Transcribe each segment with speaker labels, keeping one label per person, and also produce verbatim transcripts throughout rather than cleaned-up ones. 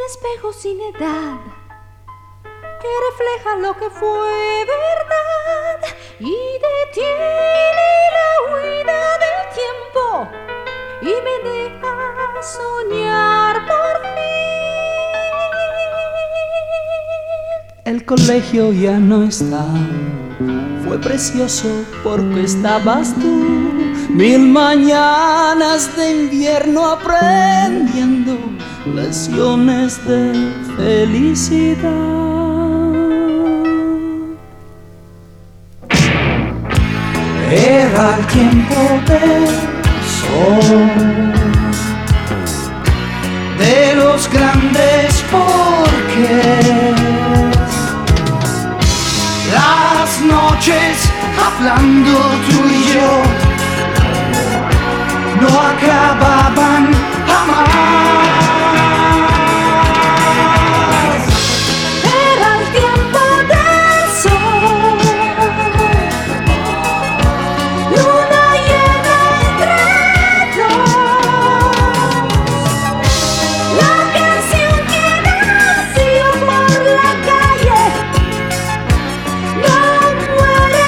Speaker 1: espejo sin edad que refleja lo que fue verdad y detiene la huida del tiempo y me deja soñar por fin.
Speaker 2: El colegio ya no está, fue precioso porque estabas tú. Mil mañanas de invierno aprendiendo lecciones de felicidad. Era el tiempo del sol, de los grandes porqués, las noches hablando tú y yo no acababan jamás.
Speaker 1: Era el tiempo del sol, luna llena entre dos, la canción que nació por la calle no muere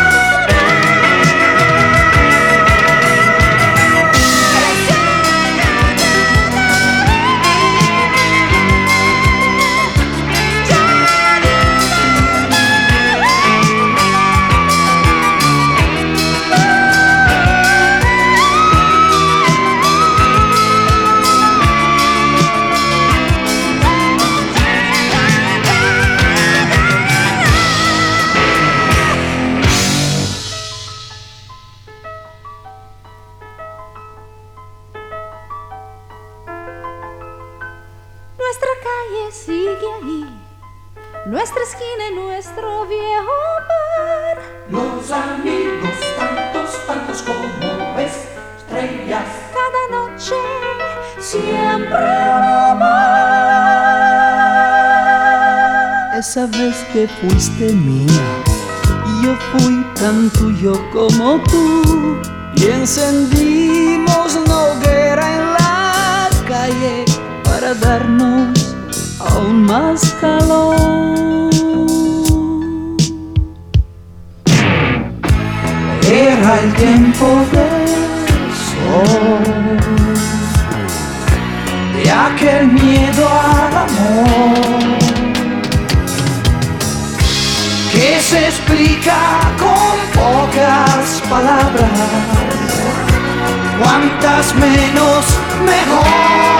Speaker 1: Nuestra calle sigue ahí, nuestra esquina y nuestro viejo bar.
Speaker 2: Los amigos, tantos, tantos como estrellas.
Speaker 1: Cada noche, siempre uno más.
Speaker 2: Esa vez que fuiste mía y yo fui tan tuyo como tú, y encendimos una hoguera en la calle para darnos aún más calor. Era el tiempo del sol, de aquel miedo al amor que se explica con pocas palabras, cuantas menos mejor.